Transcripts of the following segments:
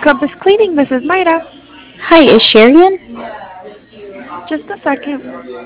Compass Cleaning, this is Mayra. Hi, is Sharian? Just a second.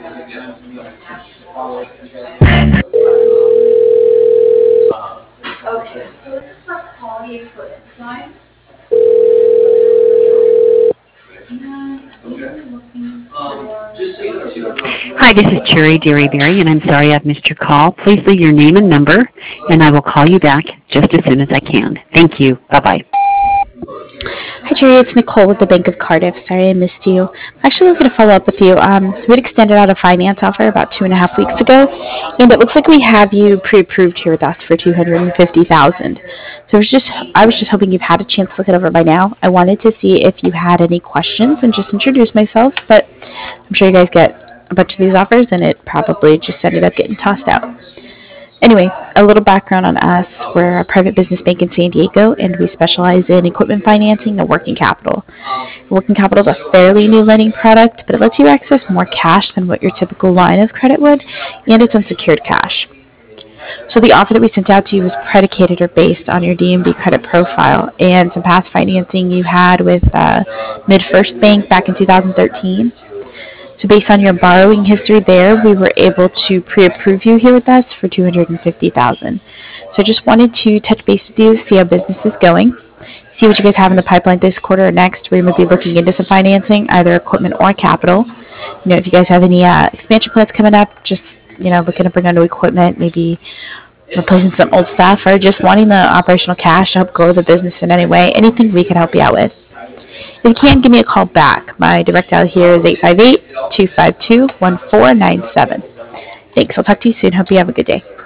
Hi, this is Cherry Derryberry, and I'm sorry I've missed your call. Please leave your name and number, and I will call you back just as soon as I can. Thank you. Bye-bye. Hi, Jerry. It's Nicole with the Bank of Cardiff. Sorry I missed you. I'm actually looking to follow up with you. We'd extended out a finance offer about 2.5 weeks ago, and it looks like we have you pre-approved here with us for 250,000. So I was just hoping you've had a chance to look it over by now. I wanted to see if you had any questions and just introduce myself, but I'm sure you guys get a bunch of these offers, and it probably just ended up getting tossed out. Anyway, a little background on us. We're a private business bank in San Diego, and we specialize in equipment financing and working capital. Working capital is a fairly new lending product, but it lets you access more cash than what your typical line of credit would, and it's unsecured cash. So the offer that we sent out to you was predicated or based on your DMB credit profile and some past financing you had with MidFirst Bank back in 2013. So based on your borrowing history there, we were able to pre-approve you here with us for 250,000. So just wanted to touch base with you, see how business is going, see what you guys have in the pipeline this quarter or next. We may be looking into some financing, either equipment or capital. If you guys have any expansion plans coming up, just looking to bring on new equipment, maybe replacing some old stuff, or just wanting the operational cash to help grow the business in any way, anything we can help you out with. If you can, give me a call back. My direct dial here is 858-252-1497. Thanks. I'll talk to you soon. Hope you have a good day.